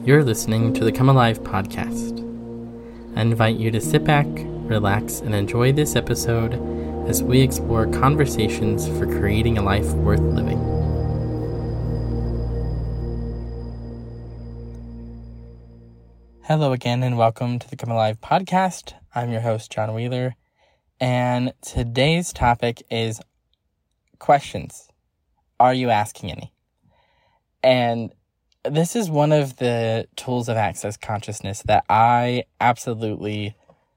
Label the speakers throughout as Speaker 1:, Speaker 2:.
Speaker 1: You're listening to the Come Alive podcast. I invite you to sit back, relax, and enjoy this episode as we explore conversations for creating a life worth living. Hello again, and welcome to the Come Alive podcast. I'm your host, John Wheeler, and today's topic is questions. Are you asking any? And this is one of the tools of access consciousness that I absolutely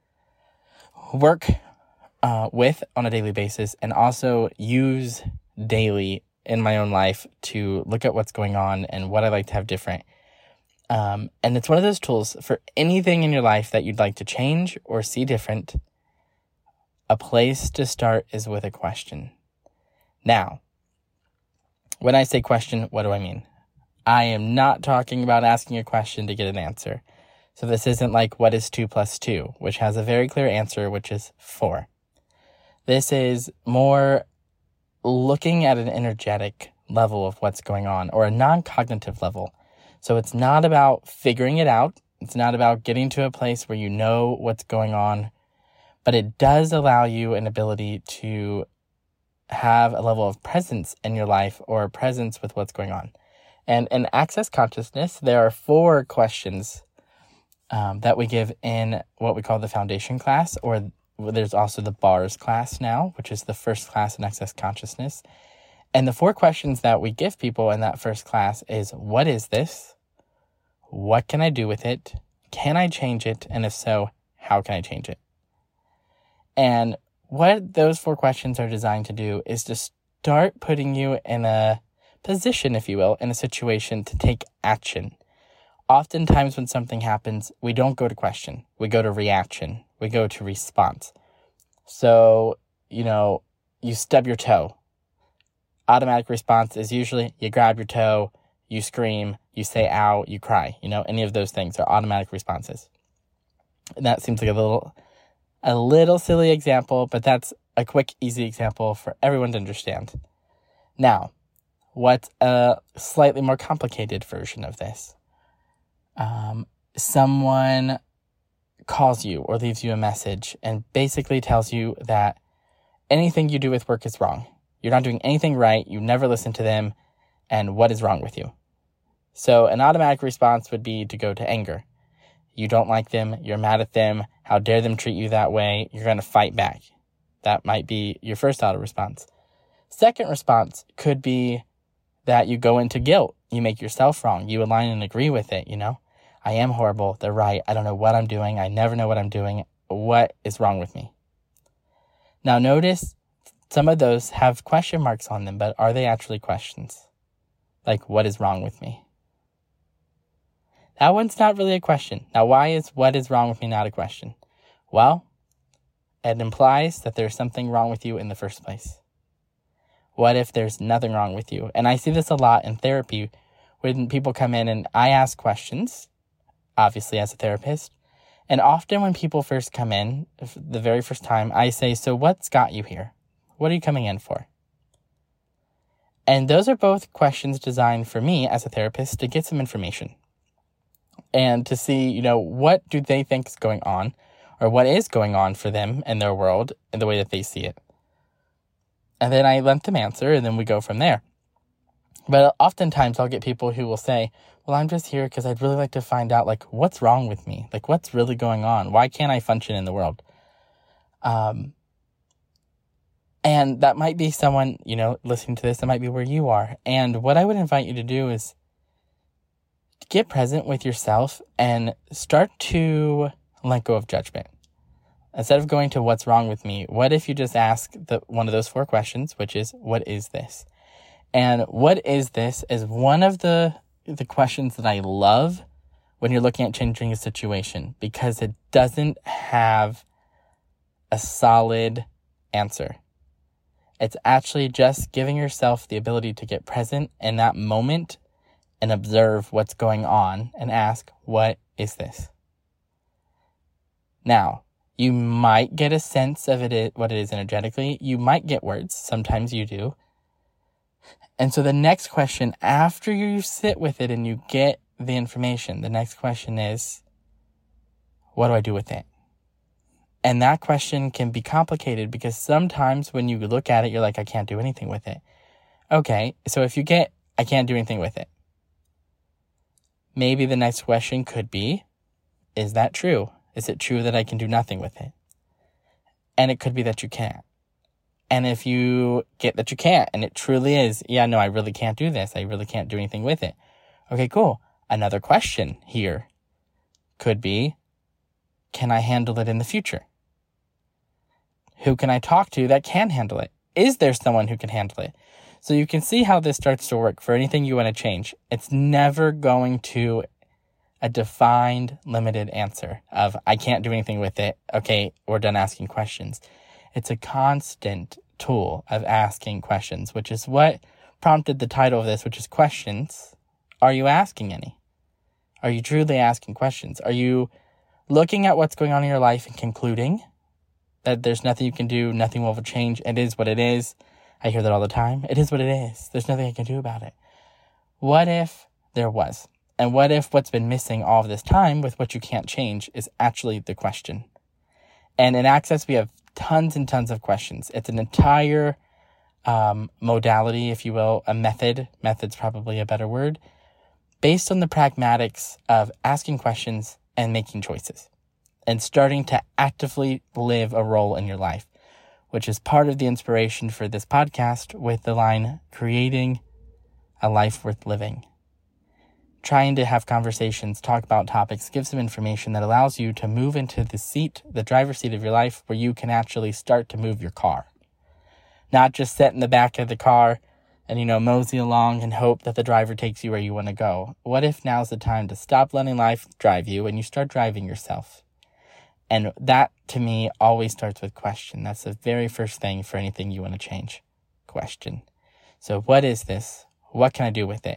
Speaker 1: work with on a daily basis and also use daily in my own life to look at what's going on and what I like to have different. And it's one of those tools for anything in your life that you'd like to change or see different. A place to start is with a question. Now, when I say question, what do I mean? I am not talking about asking a question to get an answer. So this isn't like, what is 2 plus 2, which has a very clear answer, which is 4. This is more looking at an energetic level of what's going on, or a non-cognitive level. So it's not about figuring it out. It's not about getting to a place where you know what's going on, but it does allow you an ability to have a level of presence in your life, or presence with what's going on. And in Access Consciousness, there are 4 questions that we give in what we call the foundation class, or there's also the bars class now, which is the first class in Access Consciousness. And the 4 questions that we give people in that first class is, what is this? What can I do with it? Can I change it? And if so, how can I change it? And what those 4 questions are designed to do is to start putting you in a position, if you will, in a situation to take action. Oftentimes when something happens, we don't go to question. We go to reaction. We go to response. So, you stub your toe. Automatic response is usually you grab your toe, you scream, you say ow, you cry. Any of those things are automatic responses. And that seems like a little silly example, but that's a quick, easy example for everyone to understand. Now, what's a slightly more complicated version of this? Someone calls you or leaves you a message and basically tells you that anything you do with work is wrong. You're not doing anything right. You never listen to them. And what is wrong with you? So an automatic response would be to go to anger. You don't like them. You're mad at them. How dare them treat you that way? You're going to fight back. That might be your first auto response. Second response could be that you go into guilt. You make yourself wrong. You align and agree with it, I am horrible. They're right. I don't know what I'm doing. I never know what I'm doing. What is wrong with me? Now notice some of those have question marks on them, but are they actually questions? Like, what is wrong with me? That one's not really a question. Now, why is what is wrong with me not a question? Well, it implies that there's something wrong with you in the first place. What if there's nothing wrong with you? And I see this a lot in therapy when people come in and I ask questions, obviously as a therapist. And often when people first come in, the very first time, I say, so what's got you here? What are you coming in for? And those are both questions designed for me as a therapist to get some information and to see, what do they think is going on, or what is going on for them in their world and the way that they see it. And then I let them answer, and then we go from there. But oftentimes I'll get people who will say, well, I'm just here because I'd really like to find out, what's wrong with me? What's really going on? Why can't I function in the world? And that might be someone, listening to this, that might be where you are. And what I would invite you to do is get present with yourself and start to let go of judgment. Instead of going to what's wrong with me, what if you just ask one of those 4 questions, which is, what is this? And what is this is one of the questions that I love when you're looking at changing a situation, because it doesn't have a solid answer. It's actually just giving yourself the ability to get present in that moment and observe what's going on and ask, what is this? Now, you might get a sense of what it is energetically. You might get words. Sometimes you do. And so the next question, after you sit with it and you get the information, the next question is, what do I do with it? And that question can be complicated because sometimes when you look at it, you're like, I can't do anything with it. Okay, so if you get, I can't do anything with it, maybe the next question could be, is that true? Is it true that I can do nothing with it? And it could be that you can't. And if you get that you can't, and it truly is, yeah, no, I really can't do this. I really can't do anything with it. Okay, cool. Another question here could be, can I handle it in the future? Who can I talk to that can handle it? Is there someone who can handle it? So you can see how this starts to work for anything you want to change. It's never going to a defined, limited answer of, I can't do anything with it. Okay, we're done asking questions. It's a constant tool of asking questions, which is what prompted the title of this, which is Questions. Are you asking any? Are you truly asking questions? Are you looking at what's going on in your life and concluding that there's nothing you can do, nothing will change, it is what it is? I hear that all the time. It is what it is. There's nothing I can do about it. What if there was? And what if what's been missing all of this time with what you can't change is actually the question? And in Access, we have tons and tons of questions. It's an entire modality, if you will, a method. Method's probably a better word. Based on the pragmatics of asking questions and making choices. And starting to actively live a role in your life. Which is part of the inspiration for this podcast with the line, creating a life worth living. Trying to have conversations, talk about topics, give some information that allows you to move into the driver's seat of your life where you can actually start to move your car. Not just sit in the back of the car and, mosey along and hope that the driver takes you where you want to go. What if now's the time to stop letting life drive you and you start driving yourself? And that, to me, always starts with question. That's the very first thing for anything you want to change. Question. So what is this? What can I do with it?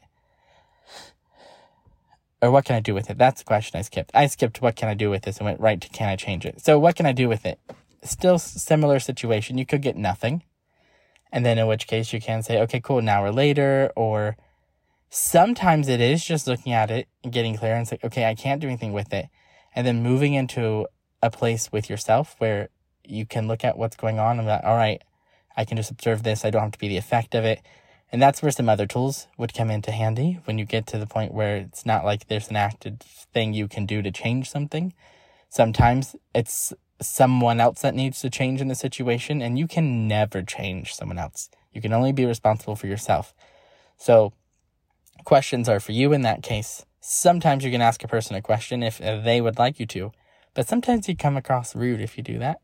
Speaker 1: Or what can I do with it? That's the question I skipped. I skipped what can I do with this and went right to can I change it? So what can I do with it? Still similar situation. You could get nothing. And then in which case you can say, okay, cool, an hour later. Or sometimes it is just looking at it and getting clear and say, okay, I can't do anything with it. And then moving into a place with yourself where you can look at what's going on and be like, all right, I can just observe this. I don't have to be the effect of it. And that's where some other tools would come into handy when you get to the point where it's not like there's an active thing you can do to change something. Sometimes it's someone else that needs to change in the situation, and you can never change someone else. You can only be responsible for yourself. So questions are for you in that case. Sometimes you can ask a person a question if they would like you to, but sometimes you come across rude if you do that.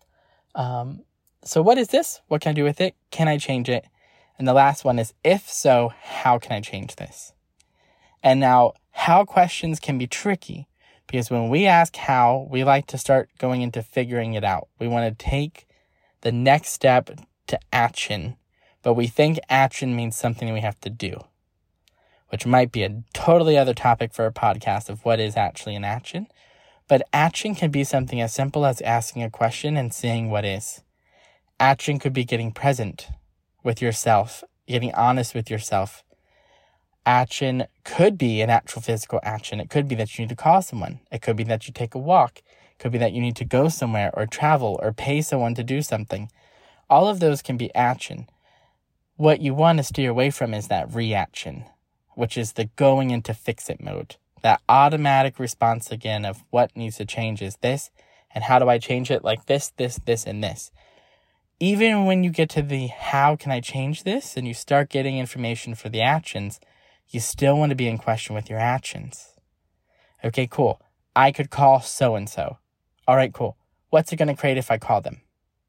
Speaker 1: So what is this? What can I do with it? Can I change it? And the last one is, if so, how can I change this? And now, how questions can be tricky, because when we ask how, we like to start going into figuring it out. We want to take the next step to action, but we think action means something we have to do, which might be a totally other topic for a podcast of what is actually an action. But action can be something as simple as asking a question and seeing what is. Action could be getting present with yourself, getting honest with yourself. Action could be an actual physical action. It could be that you need to call someone. It could be that you take a walk. It could be that you need to go somewhere or travel or pay someone to do something. All of those can be action. What you want to steer away from is that reaction, which is the going into fix-it mode. That automatic response again of what needs to change is this, and how do I change it like this, and this. Even when you get to the how can I change this and you start getting information for the actions, you still want to be in question with your actions. Okay, cool. I could call so-and-so. All right, cool. What's it going to create if I call them?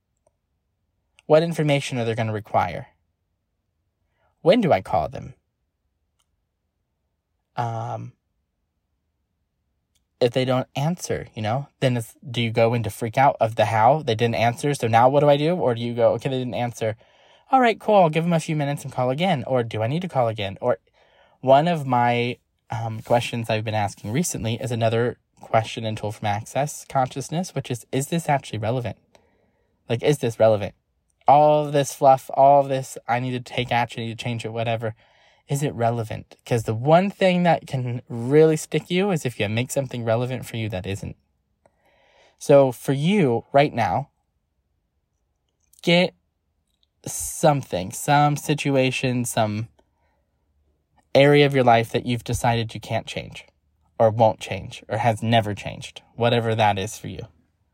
Speaker 1: What information are they going to require? When do I call them? If they don't answer, then do you go into freak out of the how? They didn't answer, so now what do I do? Or do you go, okay, they didn't answer. All right, cool, I'll give them a few minutes and call again. Or do I need to call again? Or one of my questions I've been asking recently is another question and tool from Access Consciousness, which is this actually relevant? Like, is this relevant? All of this fluff, all of this, I need to take action, I need to change it, whatever. Is it relevant? Because the one thing that can really stick you is if you make something relevant for you that isn't. So for you right now, get something, some situation, some area of your life that you've decided you can't change or won't change or has never changed, whatever that is for you.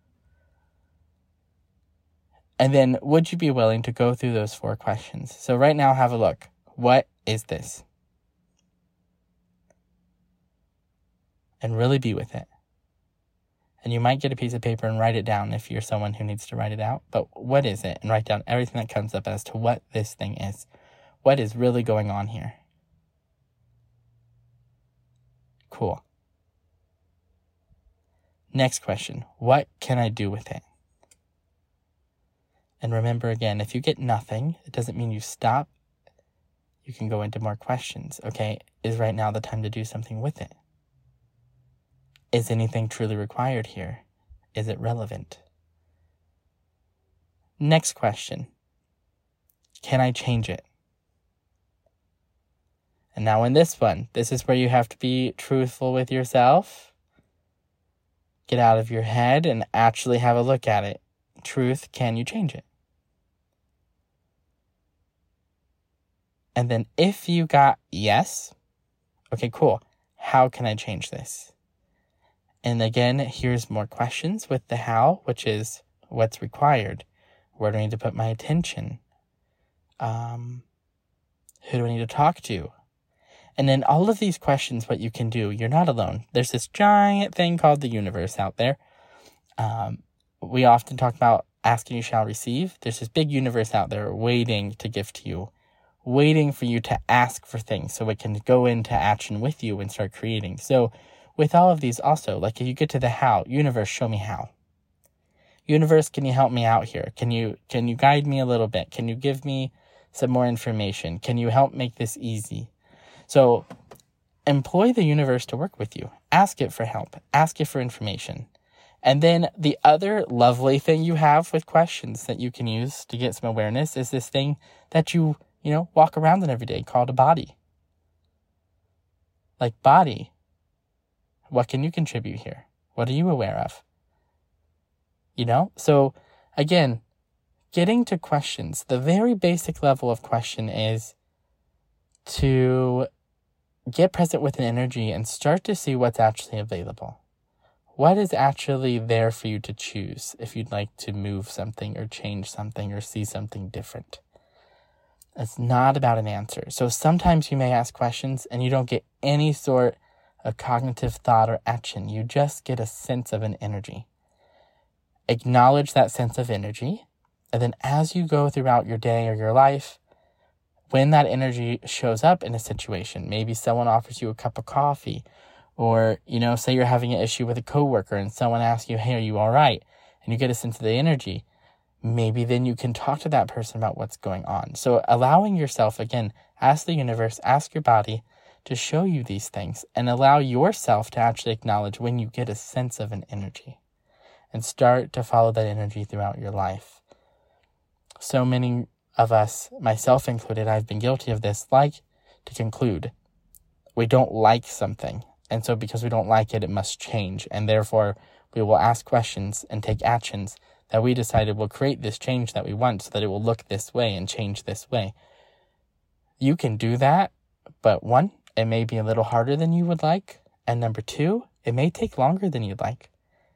Speaker 1: And then would you be willing to go through those 4 questions? So right now, have a look. What is this? And really be with it. And you might get a piece of paper and write it down if you're someone who needs to write it out. But what is it? And write down everything that comes up as to what this thing is. What is really going on here? Cool. Next question. What can I do with it? And remember again, if you get nothing, it doesn't mean you stop. You can go into more questions. Okay, is right now the time to do something with it? Is anything truly required here? Is it relevant? Next question. Can I change it? And now in this one, this is where you have to be truthful with yourself. Get out of your head and actually have a look at it. Truth, can you change it? And then if you got yes, okay, cool. How can I change this? And again, here's more questions with the how, which is what's required. Where do I need to put my attention? Who do I need to talk to? And then all of these questions, what you can do, you're not alone. There's this giant thing called the universe out there. We often talk about asking you shall receive. There's this big universe out there waiting to give to you, waiting for you to ask for things so it can go into action with you and start creating. So with all of these also, like if you get to the how, universe, show me how. Universe, can you help me out here? Can you guide me a little bit? Can you give me some more information? Can you help make this easy? So employ the universe to work with you. Ask it for help. Ask it for information. And then the other lovely thing you have with questions that you can use to get some awareness is this thing that you walk around in every day called a body. Like, body, what can you contribute here? What are you aware of? So again, getting to questions, the very basic level of question is to get present with an energy and start to see what's actually available. What is actually there for you to choose if you'd like to move something or change something or see something different? It's not about an answer. So sometimes you may ask questions and you don't get any sort of cognitive thought or action. You just get a sense of an energy. Acknowledge that sense of energy. And then as you go throughout your day or your life, when that energy shows up in a situation, maybe someone offers you a cup of coffee, or, say you're having an issue with a coworker and someone asks you, hey, are you all right? And you get a sense of the energy. Maybe then you can talk to that person about what's going on. So allowing yourself, again, ask the universe, ask your body to show you these things and allow yourself to actually acknowledge when you get a sense of an energy and start to follow that energy throughout your life. So many of us, myself included, I've been guilty of this, like to conclude. We don't like something. And so because we don't like it, it must change. And therefore, we will ask questions and take actions that we decided will create this change that we want so that it will look this way and change this way. You can do that, but 1, it may be a little harder than you would like. And number 2, it may take longer than you'd like.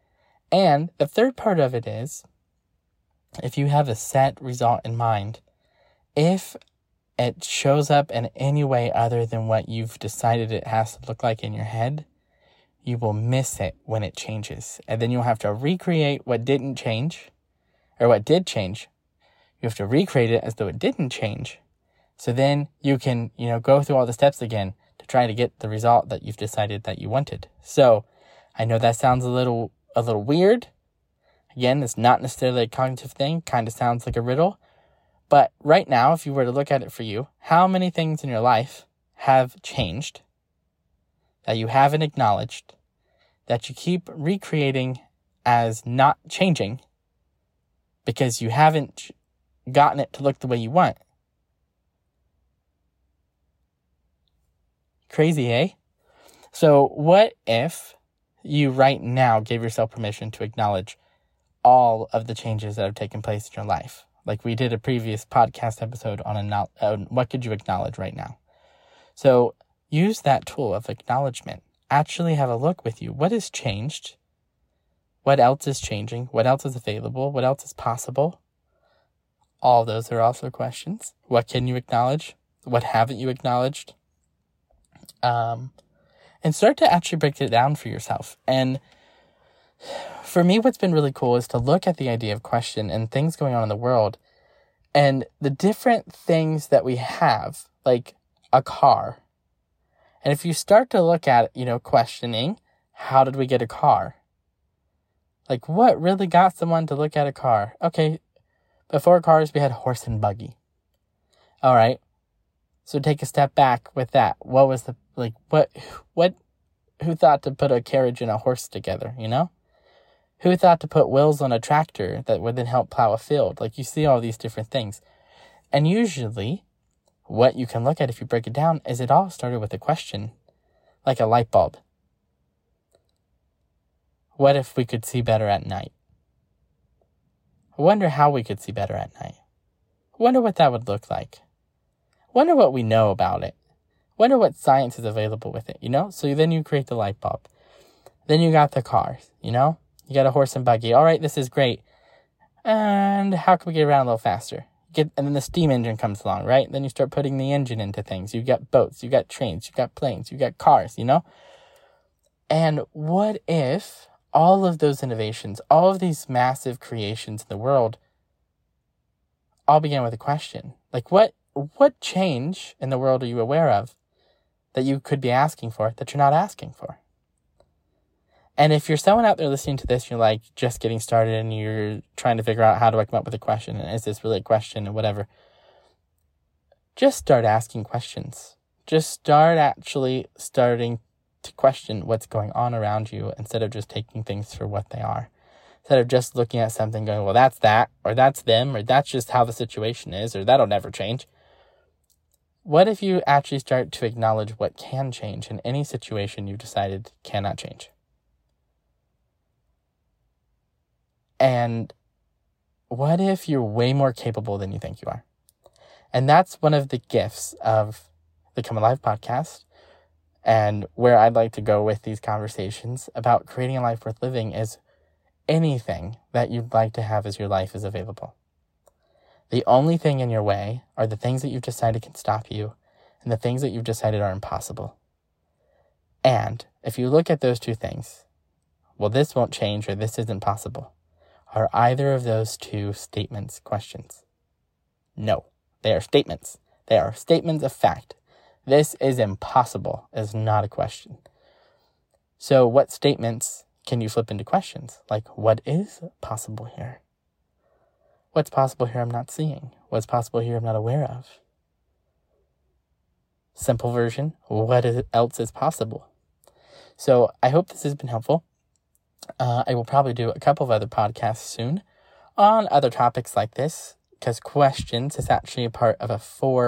Speaker 1: And the third part of it is, if you have a set result in mind, if it shows up in any way other than what you've decided it has to look like in your head, you will miss it when it changes. And then you'll have to recreate what didn't change, or what did change. You have to recreate it as though it didn't change. So then you can, go through all the steps again to try to get the result that you've decided that you wanted. So I know that sounds a little weird. Again, it's not necessarily a cognitive thing. Kind of sounds like a riddle. But right now, if you were to look at it for you, how many things in your life have changed that you haven't acknowledged, that you keep recreating as not changing because you haven't gotten it to look the way you want? Crazy, eh? So what if you right now gave yourself permission to acknowledge all of the changes that have taken place in your life? Like we did a previous podcast episode on what could you acknowledge right now? So use that tool of acknowledgement. Actually have a look with you. What has changed? What else is changing? What else is available? What else is possible? All those are also questions. What can you acknowledge? What haven't you acknowledged? And start to actually break it down for yourself. And for me, what's been really cool is to look at the idea of question and things going on in the world and the different things that we have, like a car. And if you start to look at, questioning, how did we get a car? Like, what really got someone to look at a car? Okay, before cars, we had horse and buggy. All right. So take a step back with that. What was who thought to put a carriage and a horse together, Who thought to put wheels on a tractor that would then help plow a field? Like, you see all these different things. And usually, what you can look at if you break it down is it all started with a question, like a light bulb. What if we could see better at night? I wonder how we could see better at night. I wonder what that would look like. I wonder what we know about it. I wonder what science is available with it, So then you create the light bulb. Then you got the cars, You got a horse and buggy. All right, this is great. And how can we get around a little faster? And then the steam engine comes along, right? Then you start putting the engine into things. You got boats, you got trains, you got planes, you got cars, And what if all of those innovations, all of these massive creations in the world, all began with a question? Like, what change in the world are you aware of that you could be asking for that you're not asking for? And if you're someone out there listening to this, you're like just getting started and you're trying to figure out how do I come up with a question and is this really a question and whatever, just start asking questions. Just start actually starting to question what's going on around you instead of just taking things for what they are. Instead of just looking at something going, well, that's that, or that's them, or that's just how the situation is, or that'll never change. What if you actually start to acknowledge what can change in any situation you've decided cannot change? And what if you're way more capable than you think you are? And that's one of the gifts of the Come Alive podcast, and where I'd like to go with these conversations about creating a life worth living is anything that you'd like to have as your life is available. The only thing in your way are the things that you've decided can stop you and the things that you've decided are impossible. And if you look at those two things, well, this won't change or this isn't possible. Are either of those two statements questions? No, they are statements. They are statements of fact. This is impossible is not a question. So what statements can you flip into questions? Like, what is possible here? What's possible here I'm not seeing? What's possible here I'm not aware of? Simple version, what else is possible? So I hope this has been helpful. I will probably do a couple of other podcasts soon on other topics like this, because questions is actually a part of a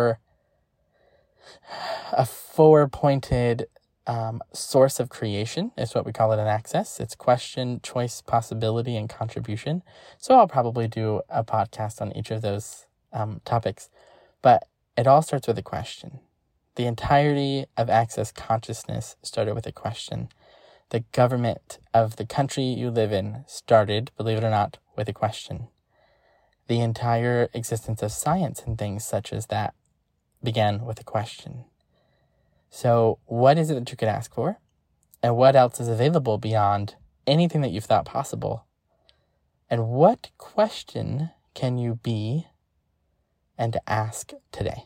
Speaker 1: four-pointed source of creation is what we call it in Access. It's question, choice, possibility, and contribution. So I'll probably do a podcast on each of those topics. But it all starts with a question. The entirety of Access consciousness started with a question. The government of the country you live in started, believe it or not, with a question. The entire existence of science and things such as that began with a question. So what is it that you could ask for? And what else is available beyond anything that you've thought possible? And what question can you be and ask today?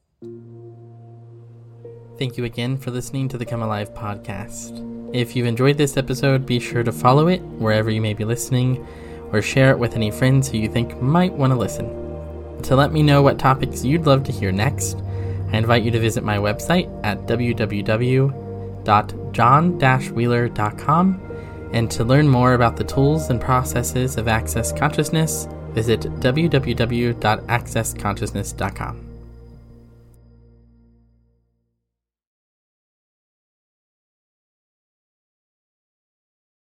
Speaker 1: Thank you again for listening to the Come Alive podcast. If you've enjoyed this episode, be sure to follow it wherever you may be listening, or share it with any friends who you think might want to listen. To let me know what topics you'd love to hear next, I invite you to visit my website at www.john-wheeler.com, and to learn more about the tools and processes of Access Consciousness, visit www.accessconsciousness.com.